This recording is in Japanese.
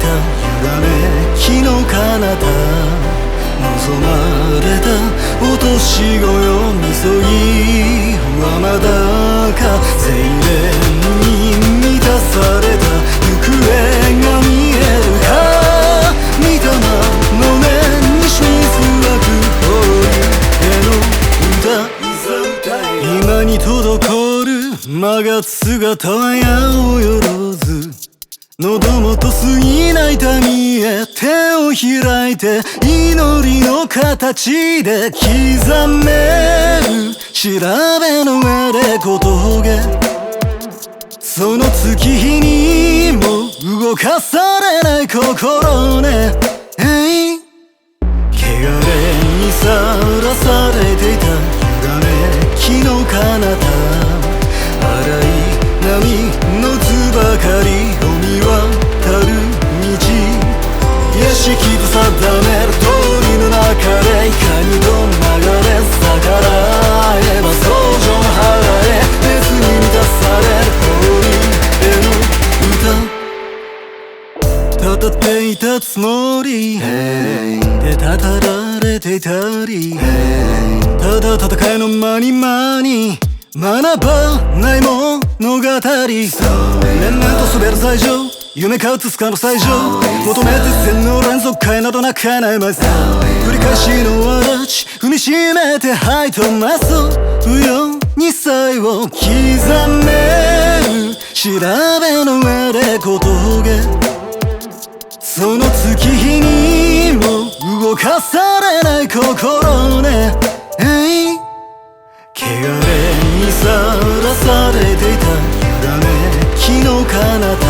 た揺らめきの彼方望まれたお年頃みそぎはまだか清廉に満たされた行方が見えるか見たまの目にしみすわく今に滞る曲がつ姿は矢をよろず喉元過ぎない民へ手を開いて祈りの形で刻める調べの上で小峠その月日にも動かされない心ね汚れにさらされていた揺らめきの彼方荒い波の図ばかりを見渡る道屋敷と定める通りの中でいかにど流れ逆らえば想像の腹へ熱に満たされる語っていたつもりでたたられていたりただ戦いの間に学ばない物語年々と滑る最上夢かつつかの最上求めて線の連続回などなかないまず繰り返しのわち踏みしめてはいとます不要に才を刻める調べの上で小峠その月日にも動かされない心ね汚れにさらされていた揺らめきの彼方